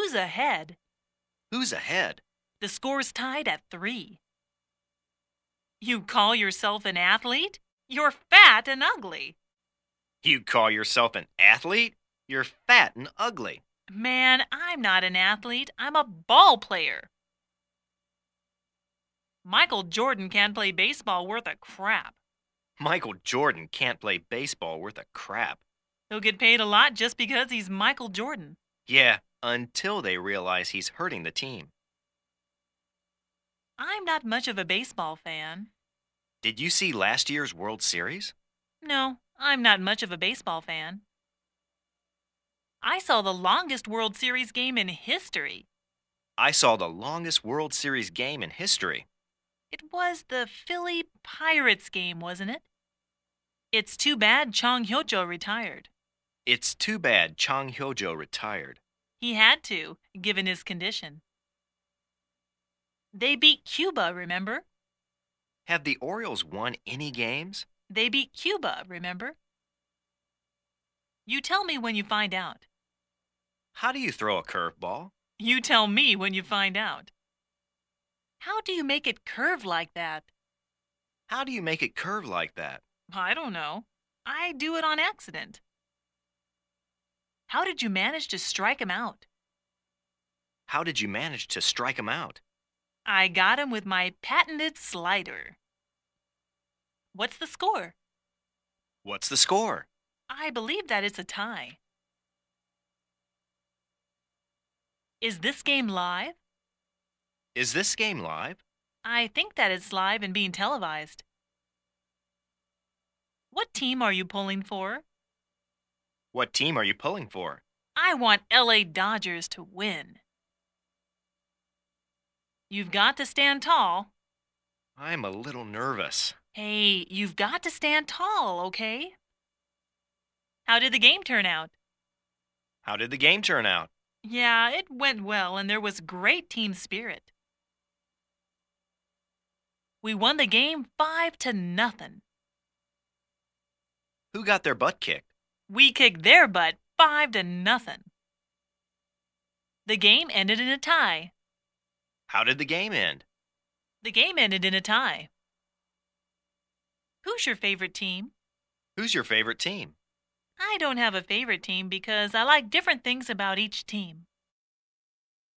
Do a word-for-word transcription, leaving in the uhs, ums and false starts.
Who's ahead? Who's ahead? The score's tied at three. You call yourself an athlete? You're fat and ugly. You call yourself an athlete? You're fat and ugly. Man, I'm not an athlete. I'm a ball player. Michael Jordan can't play baseball worth a crap. Michael Jordan can't play baseball worth a crap. He'll get paid a lot just because he's Michael Jordan. Yeah, until they realize he's hurting the team. I'm not much of a baseball fan. Did you see last year's World Series? No, I'm not much of a baseball fan. I saw the longest World Series game in history. I saw the longest World Series game in history. It was the Philly Pirates game, wasn't it? It's too bad Chong Hyo-jo retired. It's too bad Chong Hyo-jo retired. He had to, given his condition. They beat Cuba, remember? Have the Orioles won any games? They beat Cuba, remember? You tell me when you find out. How do you throw a curveball? You tell me when you find out. How do you make it curve like that? How do you make it curve like that? I don't know. I do it on accident. How did you manage to strike him out? How did you manage to strike him out? I got him with my patented slider. What's the score? What's the score? I believe that it's a tie. Is this game live? Is this game live? I think that it's live and being televised. What team are you pulling for? What team are you pulling for? I want L A Dodgers to win. You've got to stand tall. I'm a little nervous. Hey, you've got to stand tall, okay? How did the game turn out? How did the game turn out? Yeah, it went well and there was great team spirit. We won the game five to nothing. Who got their butt kicked? We kicked their butt five to nothing. The game ended in a tie. How did the game end? The game ended in a tie. Who's your favorite team? Who's your favorite team? I don't have a favorite team because I like different things about each team.